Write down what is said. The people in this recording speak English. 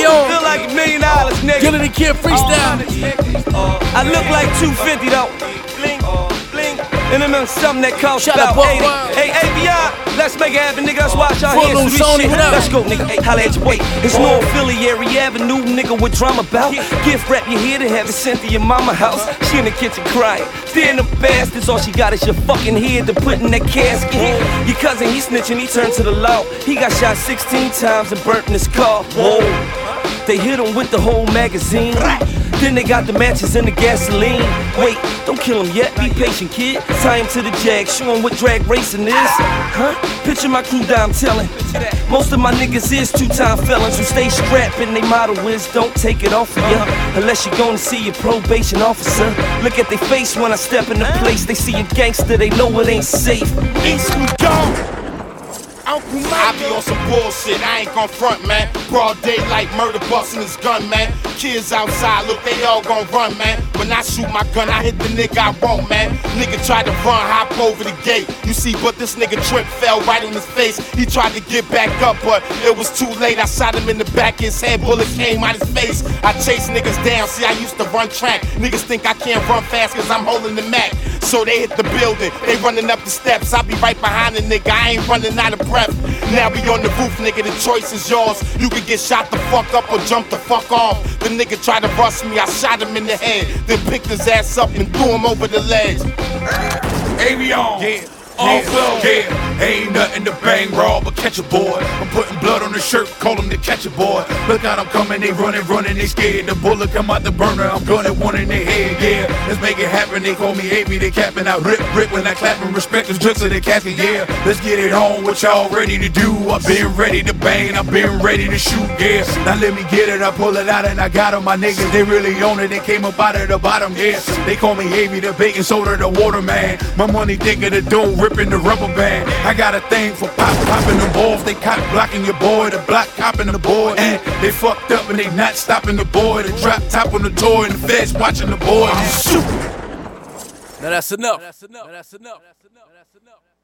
on. Feel like $1 million, nigga. Gillie the Kid freestyle. I look like 250 though. Bling, bling. And then something that costs Shout out about Buck 80. Wild. Hey, ABI, let's make it happen, nigga. Let's watch our Full hands. Loose Sony, what up? Let's go, nigga. Hey, holla at your way. It's North Philly, Erie Avenue, nigga. What drama about? Gift wrap your head and have it sent to your mama house. She in the kitchen crying. Then the bastards, all she got is your fucking head to put in that casket. Your cousin, he snitching, he turned to the law. He got shot 16 times and burnt in his car. Whoa. They hit him with the whole magazine. Then they got the matches and the gasoline. Wait, don't kill him yet, be patient, kid. Tie him to the jag, show him what drag racing is. Huh? Picture my crew down telling. Most of my niggas is two-time felons who stay strapped, and they motto is don't take it off of ya unless you're gonna see your probation officer. Look at their face when I step in the place. They see a gangster, they know it ain't safe. East we go. I be on some bullshit, I ain't gon' front, man. Broad daylight, murder bustin' his gun, man. Kids outside, look, they all gon' run, man. When I shoot my gun, I hit the nigga I want, man. Nigga tried to run, hop over the gate. You see, but this nigga trip fell right on his face. He tried to get back up, but it was too late. I shot him in the back, his head, bullet came out his face. I chase niggas down, see, I used to run track. Niggas think I can't run fast cause I'm holding the Mac. So they hit the building, they running up the steps. I be right behind the nigga, I ain't running out of breath. Now we on the roof, nigga, the choice is yours. You can get shot the fuck up or jump the fuck off. The nigga tried to bust me, I shot him in the head. Then picked his ass up and threw him over the ledge. Avion, yeah. Yeah, ain't nothing to bang raw but catch a boy. I'm putting blood on the shirt, call him the catch a boy. Look out, I'm coming, they running, they scared. The bullet come out the burner, I'm gunning one in their head, yeah. Let's make it happen, they call me AB, they capping out rip when I clapping, respect is just to the casket, yeah. Let's get it on, what y'all ready to do? I've been ready to bang, I've been ready to shoot, yeah. Now let me get it, I pull it out and I got 'em, my niggas, they really own it, they came up out of the bottom, yeah. They call me AB, the baking soda, the water man. My money thicker the dough, ripping the rubber band. I got a thing for popping the balls. They cop blocking your boy, the block copping the boy. And they fucked up and they not stopping the boy. The drop top on the door and the feds watching the boy. Shoot. Now that's enough.